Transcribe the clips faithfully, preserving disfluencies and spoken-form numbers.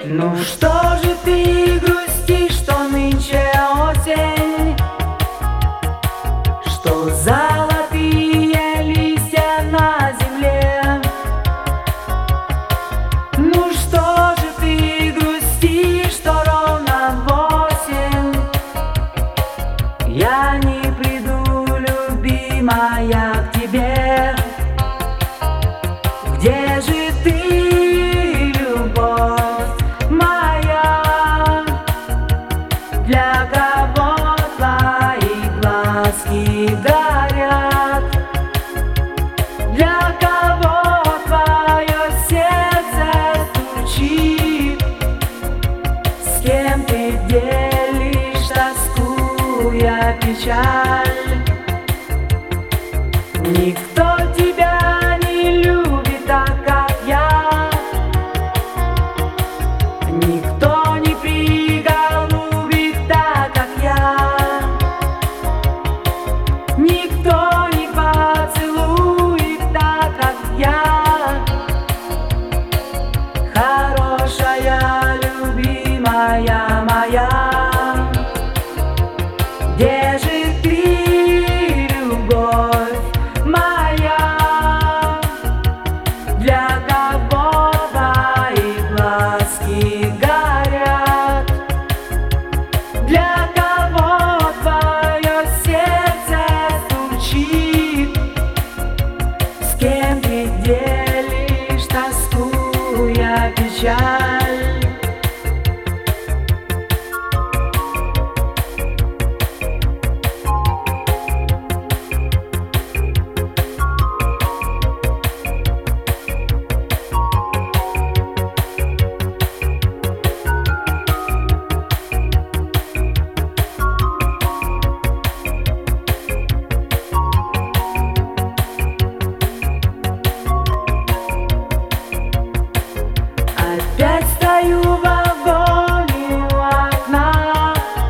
Ну что же ты грустишь, что нынче осень, что золотые листья на земле? Ну что же ты грустишь, что ровно восемь я не приду, любимая, к тебе? Где же ты, любовь моя? Для кого твои глазки горят? Для кого твое сердце стучит? С кем ты делишь тоску, я печаль? Никто тебя не любит так, как я. Никто не приголубит так, как я. Никто не поцелует так, как я. Хорошая, любимая моя, где же ты, любовь моя? Для кого твои глазки горят? Для кого твое сердце стучит? С кем ты делишь тоску, я печаль? Опять стою в вагоне у окна,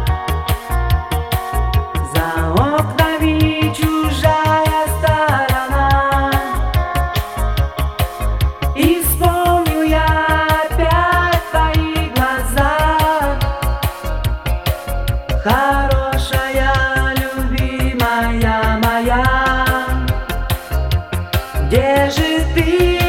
за окнами чужая сторона, и вспомню я опять твои глаза. Хорошая, любимая моя, где же ты?